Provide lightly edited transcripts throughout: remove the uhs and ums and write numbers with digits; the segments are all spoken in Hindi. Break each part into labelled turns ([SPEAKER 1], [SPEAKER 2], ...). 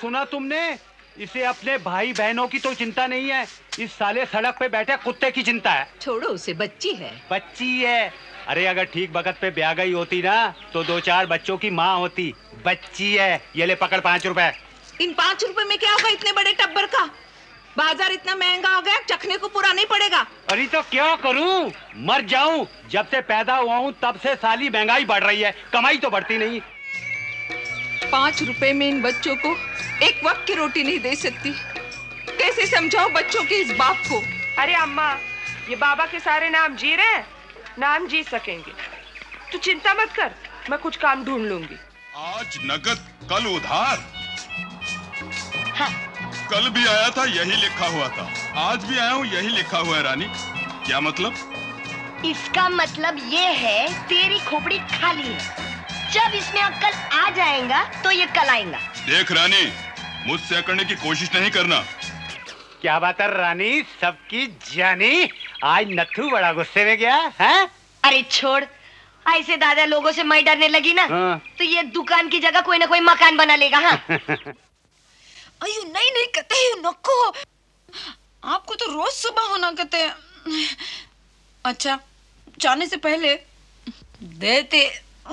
[SPEAKER 1] सुना तुमने? इसे अपने भाई बहनों की तो चिंता नहीं है, इस साले सड़क पे बैठे कुत्ते की चिंता है।
[SPEAKER 2] छोड़ो उसे, बच्ची है।
[SPEAKER 1] बच्ची है? अरे अगर ठीक वक्त पे ब्याह गई होती ना तो 2-4 बच्चों की माँ होती। बच्ची है। ये ले पकड़ 5 रुपए।
[SPEAKER 2] इन 5 रुपए में क्या होगा इतने बड़े टब्बर का? बाजार इतना महंगा हो गया, चखने को पूरा नहीं पड़ेगा।
[SPEAKER 1] अरे तो क्या करूं? मर जाऊं? जब से पैदा हुआ हूं तब से साली महंगाई बढ़ रही है, कमाई तो बढ़ती नहीं।
[SPEAKER 2] 5 रुपए में इन बच्चों को एक वक्त की रोटी नहीं दे सकती। कैसे समझाओ बच्चों के इस बाप को?
[SPEAKER 3] अरे अम्मा, ये बाबा के सारे नाम जी रहे हैं, नाम जी सकेंगे। तू चिंता मत कर, मैं कुछ काम ढूंढ लूंगी।
[SPEAKER 4] आज नगद कल उधार।
[SPEAKER 3] हाँ।
[SPEAKER 4] कल भी आया था यही लिखा हुआ था, आज भी आया हूँ यही लिखा हुआ है। रानी क्या मतलब?
[SPEAKER 5] इसका मतलब ये है तेरी खोपड़ी खाली है। जब इसमें अक्ल आ जाएगा तो ये कल आएगा।
[SPEAKER 4] देख रानी, मुझसे अकड़ने की कोशिश नहीं करना।
[SPEAKER 1] क्या बात है रानी, सबकी जानी? आज नथु बड़ा गुस्से में गया है?
[SPEAKER 5] अरे छोड़, ऐसे दादा लोगों से मैं डरने लगी ना तो ये दुकान की जगह कोई ना कोई मकान बना लेगा। हाँ।
[SPEAKER 2] अयो नहीं कहते नको, आपको तो रोज सुबह होना कहते हैं। अच्छा, जाने से पहले देते।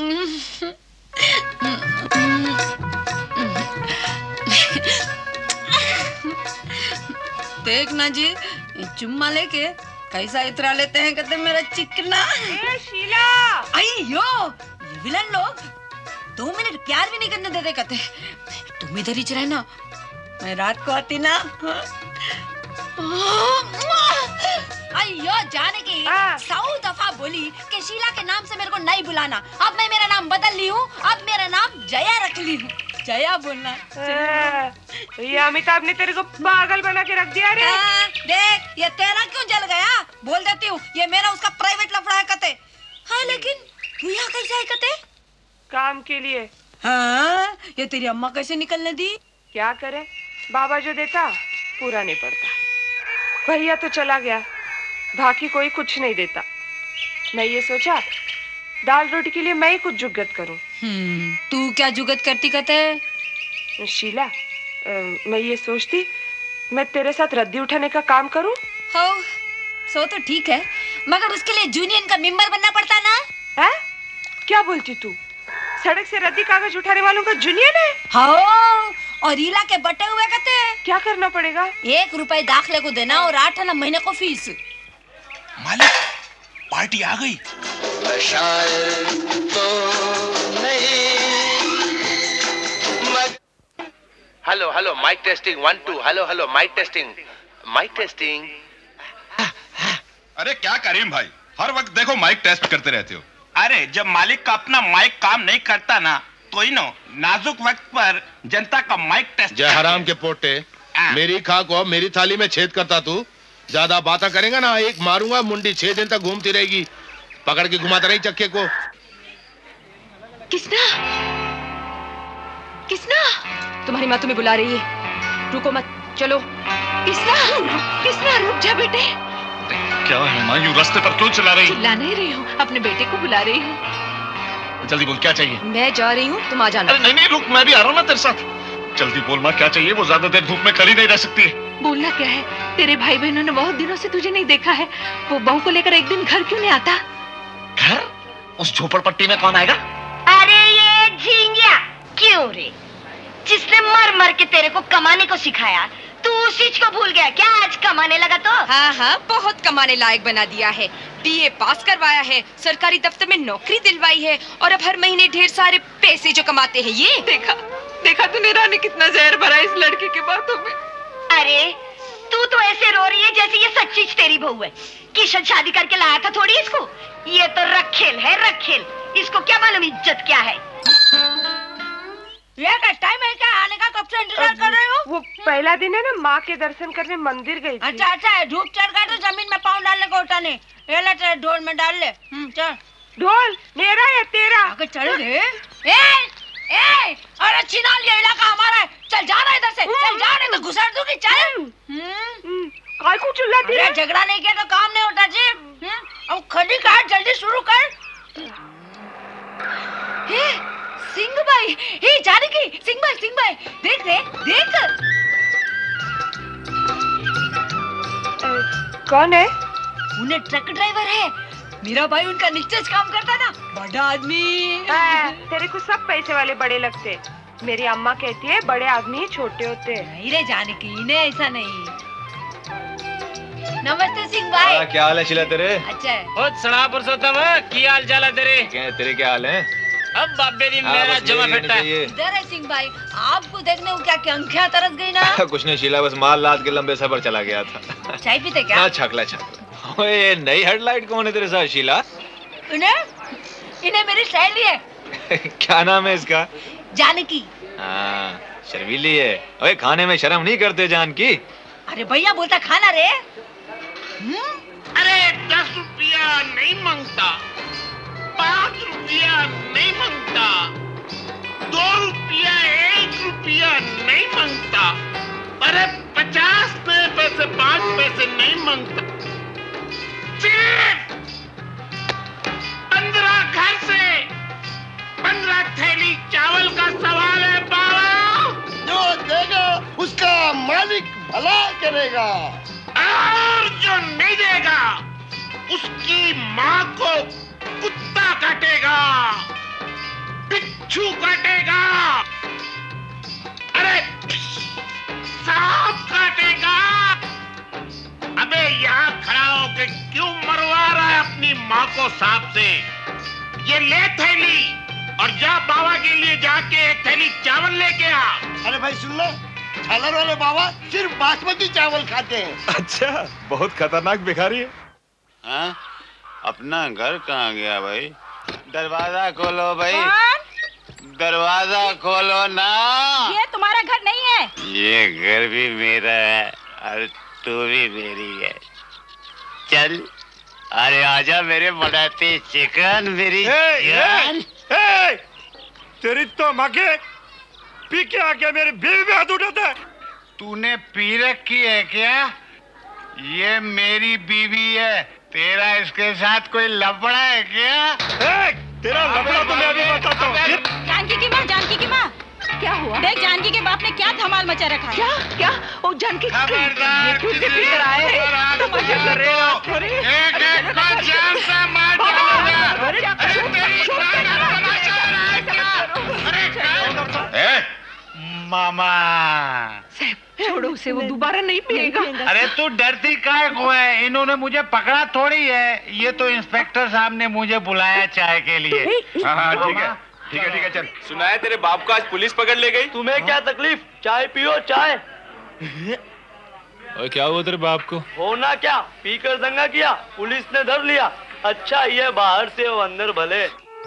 [SPEAKER 2] देखना जी, चुम्मा लेके कैसा इतरा लेते हैं कहते मेरा चिकना।
[SPEAKER 3] ए शीला!
[SPEAKER 2] अयो, ये विलन लोग 2 मिनट प्यार भी नहीं करने देते कहते। तुम इधर ही रहना, मैं रात को आती ना। अयो जाने की 100 दफा बोली कि शीला के नाम से मेरे को नहीं बुलाना। अब मैं मेरा नाम बदल ली हूँ, अब मेरा नाम जया रख ली हूँ। जया बोलना।
[SPEAKER 3] ये अमिताभ ने तेरे को पागल बना के रख दिया रे।
[SPEAKER 2] देख, ये तेरा क्यों जल गया? बोल देती हूँ, ये मेरा उसका प्राइवेट लफड़ा है कहते। हाँ लेकिन तू यहाँ कैसे है कहते?
[SPEAKER 3] काम के लिए।
[SPEAKER 2] हाँ, ये तेरी अम्मा कैसे निकलने दी?
[SPEAKER 3] क्या करे, बाबा जो देता पूरा नहीं पड़ता। भैया तो चला गया, बाकी कोई कुछ नहीं देता। मैं ये सोचा दाल रोटी के लिए मैं ही कुछ जुगत करूं।
[SPEAKER 2] तू क्या जुगत करती कहते?
[SPEAKER 3] शीला, मैं ये सोचती मैं तेरे साथ रद्दी उठाने का काम करूं।
[SPEAKER 2] हो, सो तो ठीक है, मगर उसके लिए यूनियन का मेंबर बनना पड़ता ना।
[SPEAKER 3] है? क्या बोलती तू? सड़क से रद्दी कागज उठाने वालों का यूनियन है?
[SPEAKER 2] हाँ, और रीला के बटे हुए कहते।
[SPEAKER 3] क्या करना पड़ेगा?
[SPEAKER 2] 1 रुपए दाखले को देना और 8 आना महीने को फीस।
[SPEAKER 6] मालिक, पार्टी आ गई। तो
[SPEAKER 7] hello hello mike testing 1 2 hello mike testing.
[SPEAKER 4] अरे क्या करीम भाई, हर वक्त देखो माइक टेस्ट करते रहते हो।
[SPEAKER 6] अरे जब मालिक का अपना माइक काम नहीं करता ना तो नाजुक वक्त पर जनता का माइक टेस्ट।
[SPEAKER 8] जय हराम के पोटे, मेरी खा को मेरी थाली में छेद करता तू। ज्यादा बातें करेगा ना, एक मारूंगा मुंडी 6 दिन तक घूमती रहेगी। पकड़ के घुमाता रही चक्के को।
[SPEAKER 9] किसना? तुम्हारी माँ तुम्हें बुला रही है, रुको मत, चलो। किसना रुक जा बेटे।
[SPEAKER 10] क्या है माँ, यूं रास्ते पर क्यों चला रही?
[SPEAKER 9] चिल्ला नहीं रही हूँ, अपने बेटे को बुला रही हूँ।
[SPEAKER 10] जल्दी बोल, क्या चाहिए?
[SPEAKER 9] मैं जा रही हूँ, तुम आ जाना।
[SPEAKER 10] अरे नहीं रुक, मैं भी आ रहा हूँ ना तेरे साथ। जल्दी बोल माँ, क्या चाहिए? वो ज्यादा देर धूप में खड़ी नहीं रह सकती है।
[SPEAKER 9] बोलना क्या है, तेरे भाई बहनों ने बहुत दिनों से तुझे नहीं देखा है। वो बहू को लेकर एक दिन घर क्यों नहीं आता?
[SPEAKER 10] घर? उस झोपड़पट्टी में कौन आएगा?
[SPEAKER 5] अरे ये झिंगिया, क्यों रे? जिसने मर मर के तेरे को कमाने को सिखाया, तू उस चीज को भूल गया क्या? आज कमाने लगा तो?
[SPEAKER 9] हाँ, बहुत कमाने लायक बना दिया है। बीए पास करवाया है, सरकारी दफ्तर में नौकरी दिलवाई है, और अब हर महीने ढेर सारे पैसे जो कमाते हैं। ये देखा तूने रानी कितना जहर भरा इस लड़के के बातों में।
[SPEAKER 5] अरे तू तो ऐसे रो रही है जैसे ये सच्ची तेरी बहू है। किशन शादी करके लाया था थोड़ी इसको। ये तो रखेल है, रखेल। इसको क्या मालूम इज्जत क्या है।
[SPEAKER 2] ये क्या टाइम है क्या आने का? कब से इंतजार कर रहे हो?
[SPEAKER 3] वो पहला दिन है ना, माँ के दर्शन करने मंदिर गई थी।
[SPEAKER 2] अच्छा, धूप चढ़ गया तो जमीन में पाँव डालने को उठाने। ये ले तेरे ढोल में डाल ले। चल।
[SPEAKER 3] ढोल मेरा या तेरा?
[SPEAKER 2] आगे चल रे। अरे छिना लिया इलाका हमारा है। चल जाना इधर से, चल जाने तो घुसर दूंगी। चल।
[SPEAKER 3] काय को चिल्लाती है?
[SPEAKER 2] झगड़ा नहीं किया तो काम नहीं होता जी। अब खड़ी काट, जल्दी शुरू कर।
[SPEAKER 9] सिंह भाई
[SPEAKER 2] भाई, हे जानकी, सिंह भाई, देख रे, देख।
[SPEAKER 3] कौन है?
[SPEAKER 2] उन्हें ट्रक ड्राइवर है। मेरा भाई उनका निश्चय काम करता ना, बड़ा आदमी।
[SPEAKER 3] तेरे को सब पैसे वाले बड़े लगते। मेरी अम्मा कहती है बड़े आदमी छोटे होते।
[SPEAKER 2] नहीं रे जानकी, इन्हें ऐसा नहीं। नमस्ते सिंह भाई।
[SPEAKER 11] क्या हाल है शीला तेरे?
[SPEAKER 2] अच्छा है।
[SPEAKER 12] ओ सड़ा पुरुषोत्तम, की हाल चाल है तेरे?
[SPEAKER 11] तेरे क्या हाल है?
[SPEAKER 12] अब बाबे दी मेरा जमा फिरता है।
[SPEAKER 2] इधर है सिंह भाई, आपको देखने को क्या आंखें तरस गई ना?
[SPEAKER 11] कुछ नहीं शीला, बस माल लाद के लंबे सफर चला गया था।
[SPEAKER 2] चाय पीते क्या?
[SPEAKER 11] ना छकला। ओए नई हेडलाइट कौन है तेरे साथ शीला?
[SPEAKER 2] इन्हें मेरी सहेली है।
[SPEAKER 11] क्या नाम है इसका?
[SPEAKER 2] जानकी।
[SPEAKER 11] हाँ, शर्मीली है। ओए खाने में शर्म नहीं करते जानकी?
[SPEAKER 2] अरे भैया बोलता खाना रे।
[SPEAKER 6] अरे 10 रुपया नहीं मांगता, 5 रुपया नहीं मांगता, 2 रुपया 1 रुपया नहीं मांगता, अरे 50 पैसे 5 पैसे नहीं मांगता, सिर्फ 15 घर से 15 थैली चावल का सवाल है बाबा।
[SPEAKER 13] जो देगा उसका मालिक भला करेगा,
[SPEAKER 6] और जो नहीं देगा उसकी माँ को कुत्ता काटेगा, बिच्छू काटेगा, अरे सांप काटेगा। अबे यहाँ खड़ा होके क्यों मरवा रहा है अपनी माँ को सांप से? ये ले थैली और जा बाबा के लिए जाके 1 थैली चावल लेके आ।
[SPEAKER 13] अरे भाई सुन लो, झालर वाले बाबा सिर्फ बासमती चावल खाते हैं।
[SPEAKER 10] अच्छा, बहुत खतरनाक भिखारी है।
[SPEAKER 1] हाँ? अपना घर कहाँ गया भाई? दरवाजा खोलो भाई। दरवाजा खोलो ना।
[SPEAKER 2] ये तुम्हारा घर नहीं है।
[SPEAKER 1] ये घर भी मेरा है और तू भी मेरी है। चल, अरे आजा मेरे मनाते चिकन, मेरी जान।
[SPEAKER 10] तेरी तो माँ के पी के आके मेरी बीवी पे हाथ उठाता है।
[SPEAKER 1] तूने पी रखी है क्या? ये मेरी बीवी है। तेरा इसके साथ कोई लफड़ा है क्या?
[SPEAKER 10] तेरा लफड़ा तो मैं अभी बताता हूँ।
[SPEAKER 2] जानकी की माँ, क्या हुआ? देख जानकी के बाप ने क्या धमाल मचा रखा है।
[SPEAKER 3] क्या? ओ जानकी,
[SPEAKER 6] खबरदार,
[SPEAKER 3] क्यों फिर आए?
[SPEAKER 6] मजा कर रहे हो? एक को जान से मार डालूंगा। अरे तेरी मामा,
[SPEAKER 3] छोड़ो उसे, वो दोबारा नहीं पिएगा।
[SPEAKER 6] अरे तू डरती काहे को है? इन्होंने मुझे पकड़ा थोड़ी है, ये तो इंस्पेक्टर साहब ने मुझे बुलाया चाय के लिए।
[SPEAKER 10] हाँ ठीक है, चल।
[SPEAKER 11] सुना है तेरे बाप को आज पुलिस पकड़ ले गई?
[SPEAKER 13] तुम्हें क्या तकलीफ? चाय पियो चाय।
[SPEAKER 11] और क्या हुआ तेरे बाप को?
[SPEAKER 13] होना क्या, पीकर दंगा किया, पुलिस ने धर लिया। अच्छा ये बाहर से वो अंदर भले।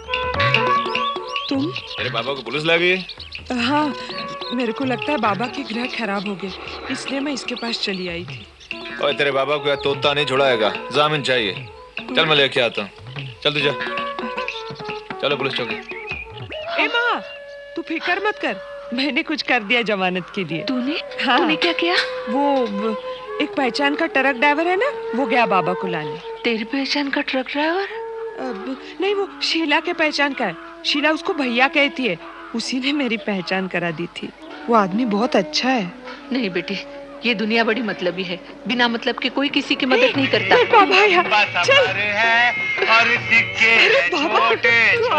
[SPEAKER 3] तुम?
[SPEAKER 11] तेरे बाबा को पुलिस लग गई?
[SPEAKER 3] हाँ, मेरे को लगता है बाबा के ग्रह खराब हो गए, इसलिए मैं इसके पास चली आई थी।
[SPEAKER 11] और तेरे बाबा को तोता नहीं छुड़ाएगा, जामिन चाहिए। चल मैं लेके आता हूँ। चल तू जा। चलो पुलिस चौकी।
[SPEAKER 3] ए माँ, तू फिक्र मत कर, मैंने कुछ कर दिया जमानत के लिए।
[SPEAKER 9] तूने?
[SPEAKER 3] हाँ।
[SPEAKER 9] तूने क्या किया?
[SPEAKER 3] वो एक पहचान का ट्रक ड्राइवर है ना, वो गया बाबा को लाने।
[SPEAKER 9] तेरी पहचान का ट्रक ड्राइवर?
[SPEAKER 3] अब नहीं, वो शीला के पहचान का है। शीला उसको भैया कहती है, उसी ने मेरी पहचान करा दी थी। वो आदमी बहुत अच्छा है।
[SPEAKER 9] नहीं बेटी, ये दुनिया बड़ी मतलबी है, बिना मतलब के कोई किसी की मदद नहीं करता।
[SPEAKER 3] बाबा यार, चल।
[SPEAKER 6] है और दिखे छोटे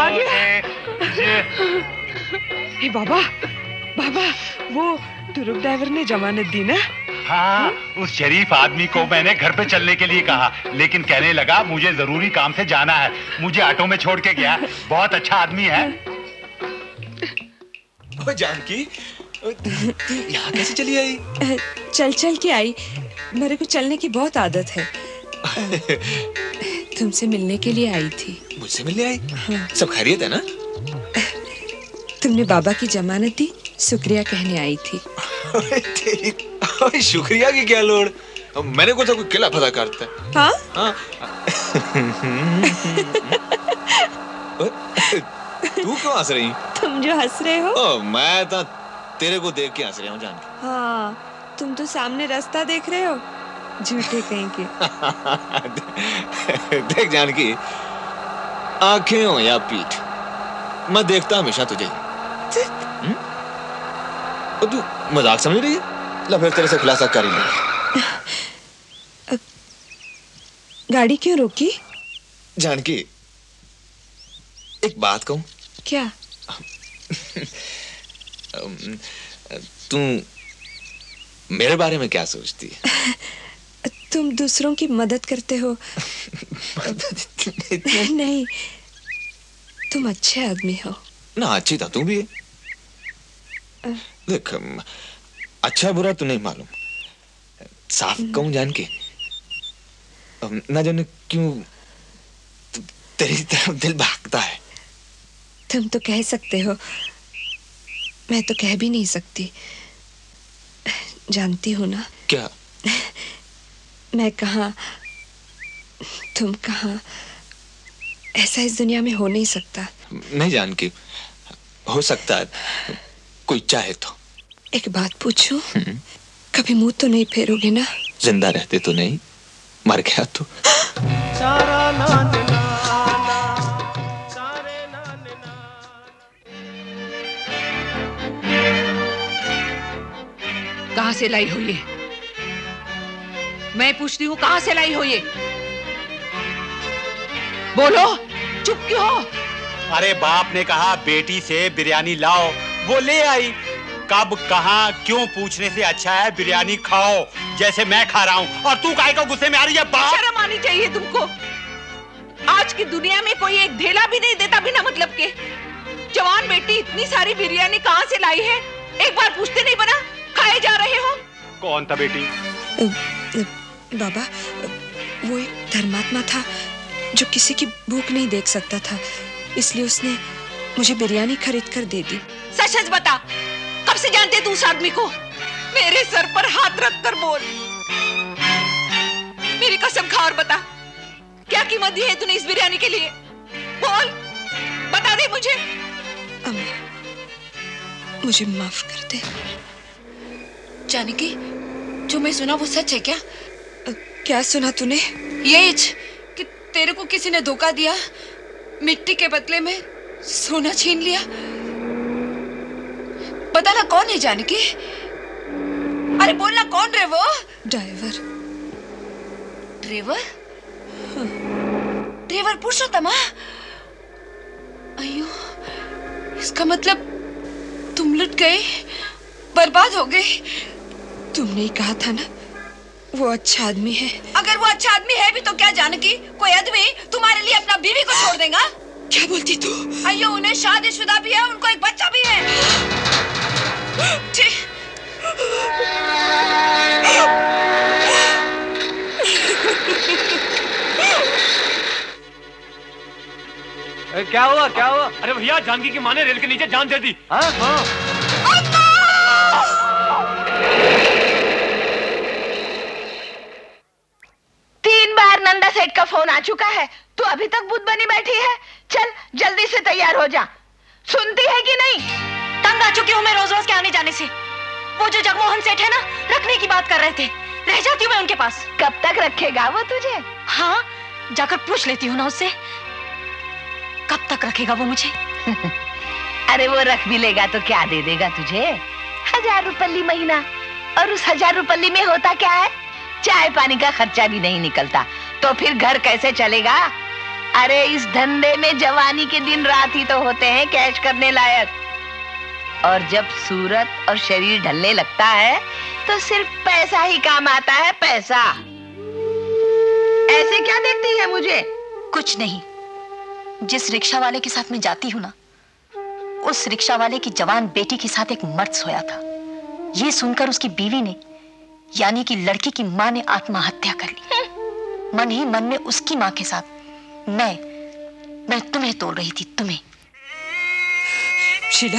[SPEAKER 3] हे बाबा, वो ट्रक ड्राइवर ने जमानत दी ना?
[SPEAKER 1] हाँ, उस शरीफ आदमी को मैंने घर पे चलने के लिए कहा, लेकिन कहने लगा मुझे जरूरी काम से जाना है। मुझे ऑटो में छोड़ के गया। बहुत अच्छा आदमी है।
[SPEAKER 11] ओ जानकी, यहाँ कैसे चली आई?
[SPEAKER 14] चल के आई। मेरे को चलने की बहुत आदत है। तुमसे मिलने के लिए आई थी।
[SPEAKER 11] मुझसे मिलने आई?
[SPEAKER 14] हाँ।
[SPEAKER 11] सब खैरियत है ना?
[SPEAKER 14] तुमने बाबा की जमानत दी, शुक्रिया कहने आई थी।
[SPEAKER 11] तेरी शुक्रिया की क्या लोड़? मैंने कुछ कोई किला पता करता है।
[SPEAKER 14] हाँ?
[SPEAKER 11] तू क्यों हंस रही?
[SPEAKER 14] तुम जो हंस रहे हो?
[SPEAKER 11] मैं तो तेरे को देख के हंस रहा हूँ जानकी।
[SPEAKER 14] हाँ, तुम तो सामने रास्ता देख रहे हो, झूठे कहीं के।
[SPEAKER 11] देख जानकी, आंखें हो या पीठ, मैं देखता हमेशा तुझे। और तू मजाक समझ रही है? ला फिर तेरे से खुलासा कर ही ले।
[SPEAKER 14] गाड़ी क्यों रोकी?
[SPEAKER 11] जानकी, एक बात कहूं?
[SPEAKER 14] क्या?
[SPEAKER 11] तू मेरे बारे में क्या सोचती है?
[SPEAKER 14] तुम दूसरों की मदद करते हो। नहीं, तुम अच्छे आदमी हो
[SPEAKER 11] ना। अच्छी था तू भी है। देख, अच्छा बुरा तो नहीं मालूम, साफ कहूं जानकी, ना जाने क्यों तेरी तरफ दिल भागता है।
[SPEAKER 14] तुम तो कह सकते हो, मैं तो कह भी नहीं सकती। जानती हो ना?
[SPEAKER 11] क्या?
[SPEAKER 14] मैं कहाँ, तुम कहाँ, ऐसा इस दुनिया में हो नहीं सकता।
[SPEAKER 11] नहीं जानकी, हो सकता है कोई चाहे तो।
[SPEAKER 14] एक बात पूछूं? कभी मुंह तो नहीं फेरोगे ना?
[SPEAKER 11] जिंदा रहते तो नहीं, मर गया तो।
[SPEAKER 15] कहाँ से लाई हो ये? मैं पूछती हूँ, कहाँ से लाई हो ये? बोलो, चुप क्यों हो?
[SPEAKER 16] अरे बाप ने कहा बेटी से बिरयानी लाओ, वो ले आई। कब कहाँ क्यों पूछने से अच्छा है बिरयानी खाओ जैसे मैं खा रहा हूँ। और तू काहे को गुस्से में आ रही है? बाप,
[SPEAKER 15] शर्म आनी चाहिए तुमको। आज की दुनिया में कोई एक ढेला भी नहीं देता बिना मतलब के। जवान बेटी इतनी सारी बिरयानी कहाँ से लाई है? एक बार पूछते नहीं बना, खाए जा रहे हो।
[SPEAKER 16] कौन था बेटी?
[SPEAKER 14] बाबा, वो एक धर्मात्मा था जो किसी की भूख नहीं देख सकता था, इसलिए उसने मुझे बिरयानी खरीद कर दे दी।
[SPEAKER 15] सच सच बता, कब से जानते तू उस आदमी को? मेरे सर पर हाथ रख कर बोल। मेरी कसम खा और बता, क्या कीमत दी है तूने इस बिरयानी के लिए? बोल, बता दे मुझे।
[SPEAKER 14] अम्मा, मुझे माफ कर दे।
[SPEAKER 2] जानकी, जो मैं सुना वो सच है क्या?
[SPEAKER 14] क्या सुना तूने?
[SPEAKER 2] ये कि तेरे को किसी ने धोखा दिया, मिट्टी के बदले में सोना छीन लिया। पता ना कौन है जानकी? अरे बोलना, कौन रे वो?
[SPEAKER 14] ड्राइवर।
[SPEAKER 2] ड्राइवर? ड्राइवर पुरुषोत्तम? अयो, इसका मतलब तुम लुट गए, बर्बाद हो गए।
[SPEAKER 14] तुमने ही कहा था ना वो अच्छा आदमी है।
[SPEAKER 2] अगर वो अच्छा आदमी है भी तो क्या जानकी, कोई आदमी तुम्हारे लिए अपना बीवी को छोड़ देगा?
[SPEAKER 14] क्या बोलती तू?
[SPEAKER 2] अयो, उन्हें शादीशुदा भी है, उनको एक बच्चा भी है।
[SPEAKER 13] क्या हुआ, क्या हुआ? अरे भैया, जानकी की माँ ने रेल के नीचे जान दे दी। हाँ हाँ।
[SPEAKER 5] 3 बार नंदा सेठ का फोन आ चुका है, तू अभी तक बुद्ध बनी बैठी है। चल जल्दी से तैयार हो जा। सुनती है कि नहीं?
[SPEAKER 17] तंग आ चुकी हूँ मैं रोज रोज के आने जाने से। वो जो जगमोहन सेठ है ना, रखने की बात कर रहे थे, रह जाती हूँ मैं उनके पास।
[SPEAKER 5] कब तक रखेगा वो तुझे?
[SPEAKER 17] हाँ, जाकर पूछ लेती हूँ ना उससे, कब तक रखेगा वो मुझे।
[SPEAKER 5] अरे वो रख भी लेगा तो क्या दे देगा तुझे? 1000 रुपये महीना। और उस 1000 रुपये में होता क्या है? चाय पानी का खर्चा भी नहीं निकलता, तो फिर घर कैसे चलेगा? अरे इस धंधे में जवानी के दिन रात ही तो होते हैं कैश करने लायक। और जब सूरत और शरीर ढलने लगता है तो सिर्फ पैसा ही काम आता है, पैसा। ऐसे क्या देखती है मुझे?
[SPEAKER 17] कुछ नहीं। जिस रिक्शा वाले के साथ मैं जाती हूँ ना, उस रिक्शा वाले की जवान बेटी के साथ एक मर्द सोया था। ये सुनकर उसकी बीवी ने, यानी कि लड़की की माँ ने आत्महत्या कर ली। मन ही मन में उसकी माँ के साथ मैं तुम्हें तोड़ रही थी, तुम्हें।
[SPEAKER 14] शीला,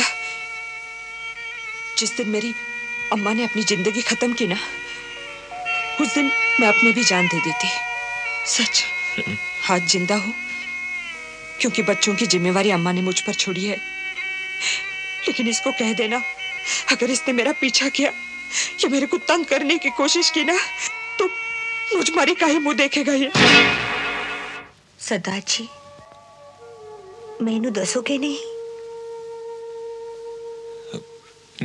[SPEAKER 14] जिस दिन मेरी अम्मा ने अपनी जिंदगी खत्म की ना, उस दिन मैं अपने भी जान दे देती। सच, आज जिंदा हूं क्योंकि बच्चों की जिम्मेवारी अम्मा ने मुझ पर छोड़ी है। लेकिन इसको कह देना, अगर इसने मेरा पीछा किया या मेरे को तंग करने की कोशिश की ना, तो मुझ मारी काहे मुंह देखेगा ये।
[SPEAKER 18] सरदार जी, मैनू दसोगे नहीं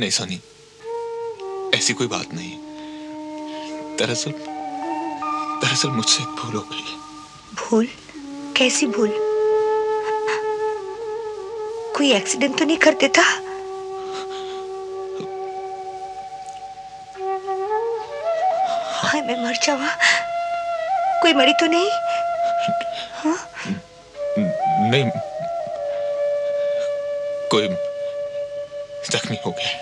[SPEAKER 11] नहीं सोनी, ऐसी कोई बात नहीं। दरअसल मुझसे एक भूल हो गई।
[SPEAKER 18] भूल? कैसी भूल? कोई एक्सीडेंट तो नहीं कर देता? हाय मैं मर जाऊं। कोई मरी तो नहीं? हाँ?
[SPEAKER 11] नहीं, कोई जख्मी हो गया।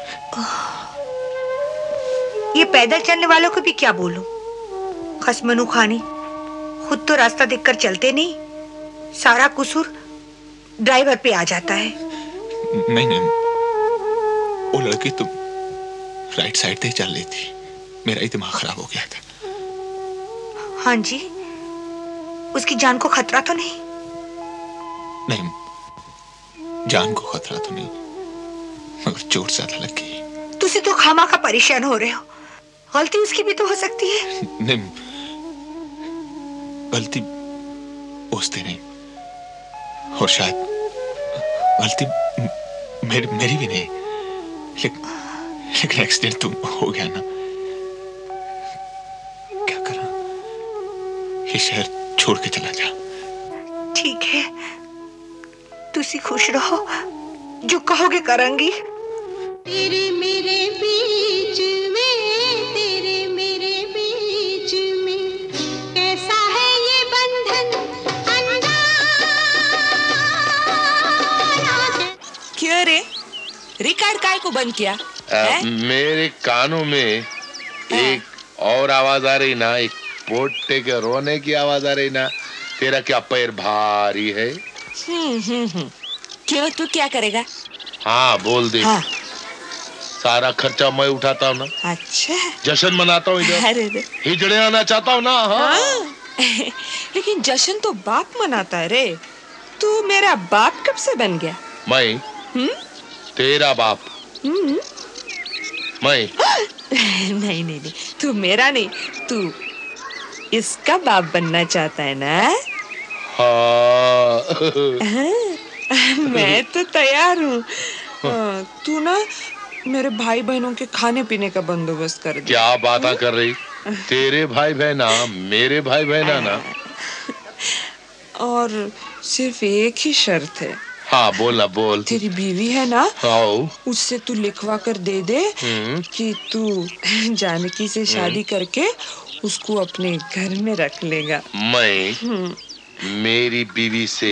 [SPEAKER 18] ये पैदल चलने वालों को भी क्या बोलूं? खसमनू खानी, खुद तो रास्ता देखकर चलते नहीं, सारा कसूर ड्राइवर पे आ जाता है।
[SPEAKER 11] नहीं, वो लड़की तो राइट साइड से चल रही थी, मेरा ही दिमाग खराब हो गया था।
[SPEAKER 18] हाँ जी, उसकी जान को खतरा तो नहीं?
[SPEAKER 11] नहीं, जान को खतरा तो नहीं, मगर चोट ज्यादा लग गई।
[SPEAKER 18] तुसी तो खामा का परेशान हो रहे हो, गलती उसकी भी तो हो सकती है।
[SPEAKER 11] नहीं, गलती उससे नहीं, और शायद गलती मेरी भी नहीं, लेकिन एक्सीडेंट तो हो गया ना। क्या करा, ये शहर छोड़ के चला जा।
[SPEAKER 18] ठीक है, तुसी खुश रहो, जो कहोगे करूंगी।
[SPEAKER 19] तेरे मेरे बीच में, तेरे मेरे बीच में कैसा है ये बंधन अनजाना।
[SPEAKER 15] क्यों रे, रिकॉर्ड काय को बंद किया?
[SPEAKER 8] मेरे कानों में एक और आवाज आ रही ना, एक पोटे के रोने की आवाज आ रही ना। तेरा क्या पैर भारी है?
[SPEAKER 15] क्यों, तू क्या करेगा?
[SPEAKER 8] हाँ बोल दे।
[SPEAKER 15] हाँ।
[SPEAKER 8] सारा खर्चा मैं उठाता हूँ ना।
[SPEAKER 15] अच्छा,
[SPEAKER 8] जश्न मनाता हूँ इधर,
[SPEAKER 15] अरे
[SPEAKER 8] हिजड़े आना चाहता हूँ ना। हाँ।
[SPEAKER 15] लेकिन जश्न तो बाप मनाता है रे, तू मेरा बाप कब से बन गया?
[SPEAKER 8] मैं तेरा बाप? मैं
[SPEAKER 15] नहीं, तू मेरा नहीं, तू इसका बाप बनना चाहता है ना?
[SPEAKER 8] हाँ।
[SPEAKER 15] मैं तो तैयार हूँ। तू ना मेरे भाई बहनों के खाने पीने का बंदोबस्त कर दे।
[SPEAKER 8] क्या बातें कर रही? तेरे भाई बहना मेरे भाई बहना ना।
[SPEAKER 15] और सिर्फ एक ही शर्त है।
[SPEAKER 8] हाँ बोल।
[SPEAKER 15] तेरी बीवी है ना,
[SPEAKER 8] हाँ,
[SPEAKER 15] उससे तू लिखवा कर दे दे कि तू जानकी से शादी करके उसको अपने घर में रख लेगा।
[SPEAKER 8] मैं मेरी बीवी से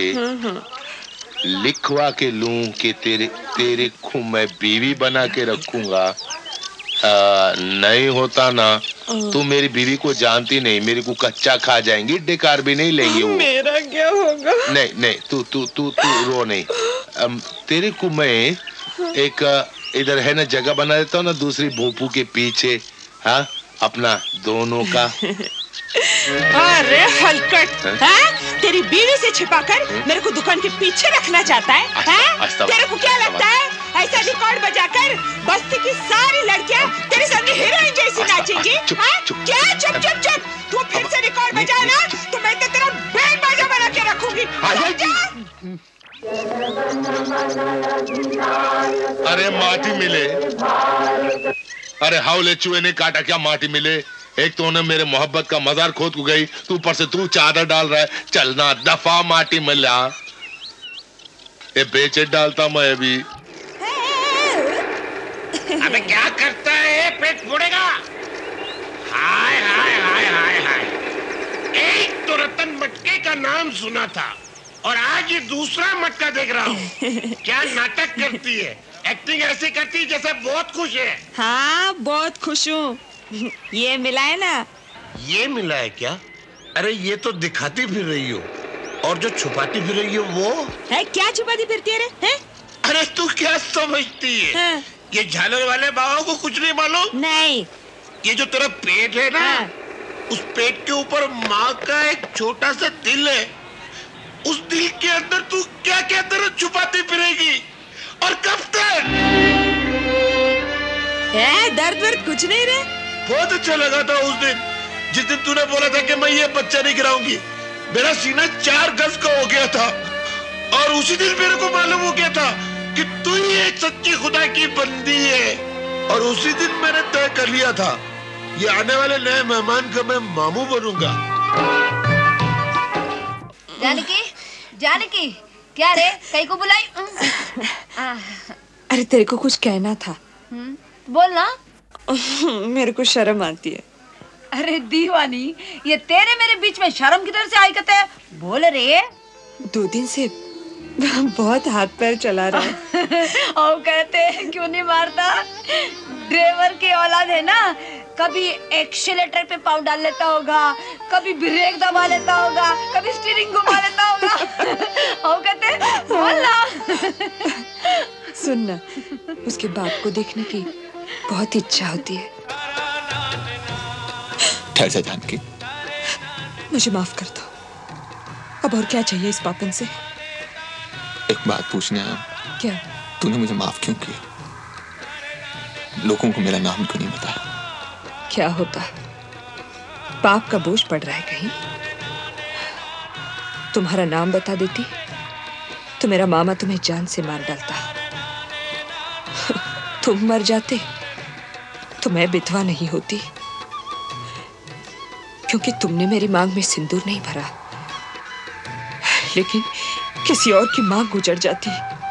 [SPEAKER 8] लिखवा के लूं कि तेरे को मैं बीवी बना के रखूंगा? नहीं होता ना। तू मेरी बीवी को जानती नहीं, मेरे को कच्चा खा जाएंगी, डेकार भी नहीं लेंगे वो।
[SPEAKER 15] मेरा क्या होगा?
[SPEAKER 8] नहीं, तू रो नहीं। तेरे को मैं एक इधर है ना जगह बना देता हूँ ना, दूसरी भोपू के पीछे। हाँ, अपना दोनों का।
[SPEAKER 15] अरे हलकट, हाँ? तेरी बीवी से छिपाकर मेरे को दुकान के पीछे रखना चाहता है? हाँ? तेरे को क्या लगता है ऐसा रिकॉर्ड बजाकर बस्ती की सारी लड़कियां तेरे सामने हीरोइन जैसी नाचेंगी? हाँ? क्या? चुप। तू फिर से रिकॉर्ड बजाए ना तो मैं तो तेरा बैंड बाजा बना के रखूंगी।
[SPEAKER 8] अरे माटी मिले, अरे हाउले चूहे ने काटा क्या माटी मिले? एक तो उन्हें मेरे मोहब्बत का मजार खोद को गई, तू ऊपर से तू चादर डाल रहा है। चलना दफा माटी मिला, ये बेचे डालता मैं अभी।
[SPEAKER 6] अबे क्या करता है, पेट फोड़ेगा। हाय एक तो रतन मटके का नाम सुना था और आज ये दूसरा मटका देख रहा हूँ। क्या नाटक करती है, एक्टिंग ऐसी करती है जैसे बहुत खुश है।
[SPEAKER 15] हाँ बहुत खुश हूँ। ये मिला है ना?
[SPEAKER 6] ये मिला है क्या? अरे ये तो दिखाती फिर रही हो, और जो छुपाती फिर रही हो वो
[SPEAKER 15] है क्या? छुपाती फिरती है रे?
[SPEAKER 6] अरे तू क्या समझती है? हाँ। ये झालर वाले बाबा को कुछ नहीं मालूम?
[SPEAKER 15] नहीं।
[SPEAKER 6] ये जो तेरा पेट है ना, हाँ। उस पेट के ऊपर माँ का एक छोटा सा दिल है। उस दिल के अंदर तू क्या क्या तरह छुपाती फिरेगी और कब तक?
[SPEAKER 15] दर्द कुछ नहीं रे।
[SPEAKER 6] बहुत अच्छा लगा था उस दिन, जिस दिन तूने बोला था कि मैं ये बच्चा नहीं गिराऊंगी। मेरा सीना 4 गज का हो गया था और उसी दिन मेरे को मालूम हो गया था कि तू ही एक सच्ची खुदा की बंदी है।
[SPEAKER 8] और उसी दिन मैंने तय कर लिया था ये आने वाले नए मेहमान का मैं मामू बनूंगा।
[SPEAKER 2] जानकी, जानकी, क्या रे, कहीं को बुलाई?
[SPEAKER 14] अरे तेरे को कुछ कहना था।
[SPEAKER 2] बोल ना।
[SPEAKER 14] मेरे को शर्म आती है।
[SPEAKER 2] अरे दीवानी, ये तेरे मेरे बीच में शर्म किधर से आई कहते है? बोल रे।
[SPEAKER 14] 2 दिन से बहुत हाथ पैर चला रहा है।
[SPEAKER 2] और कहते हैं क्यों नहीं मारता? ड्राइवर की औलाद है ना, कभी एक्सीलेटर पे पाँव डाल लेता होगा, कभी ब्रेक दबा लेता होगा, कभी स्टीयरिंग घुमा लेता होगा। और कहते हैं बोल ना।
[SPEAKER 14] सुन ना, उसके बाप को देखने की बहुत इच्छा होती है।
[SPEAKER 11] ठहर जा जानकी,
[SPEAKER 14] मुझे माफ कर दो। अब और क्या चाहिए इस पापन से?
[SPEAKER 11] एक बात पूछने आया।
[SPEAKER 14] क्या?
[SPEAKER 11] तूने मुझे माफ क्यों किया? लोगों को मेरा नाम क्यों नहीं बताया?
[SPEAKER 14] क्या होता, पाप का बोझ पड़ रहा है कहीं? तुम्हारा नाम बता देती तो मेरा मामा तुम्हें जान से मार डालता। तुम मर जाते तो मैं विधवा नहीं होती, क्योंकि तुमने मेरी मांग में सिंदूर नहीं भरा, लेकिन किसी और की मांग गुजर जाती।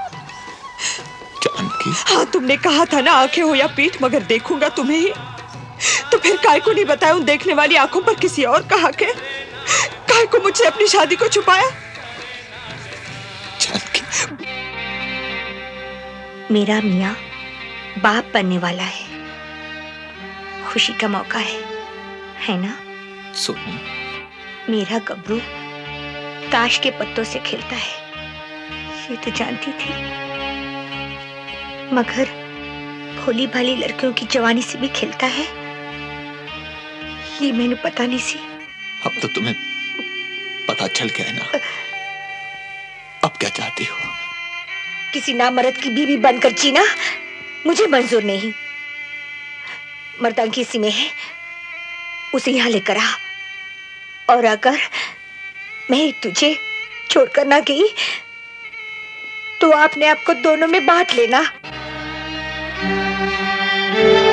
[SPEAKER 11] जानकी,
[SPEAKER 14] हाँ, तुमने कहा था ना, आंखें हो या पीठ मगर देखूंगा तुम्हें ही। तो फिर काय को नहीं बताया उन देखने वाली आंखों पर किसी और कहा के? काय को मुझसे अपनी शादी को छुपाया?
[SPEAKER 18] मेरा मियाँ बाप बनने वाला है, खुशी का मौका है ना?
[SPEAKER 11] सोनी,
[SPEAKER 18] मेरा गबरू ताश के पत्तों से खेलता है, ये तो जानती थी, मगर भोली भाली लड़कियों की जवानी से भी खेलता है, ये मैंने पता नहीं सी।
[SPEAKER 11] अब तो तुम्हें पता चल गया ना, अब क्या चाहती हो?
[SPEAKER 18] किसी नामर्द की बीवी बनकर जीना मुझे मंजूर नहीं। मर्दांगी इसी में है, उसे यहाँ लेकर आ, और अगर मैं तुझे छोड़कर ना गई तो आपने आपको दोनों में बांट लेना।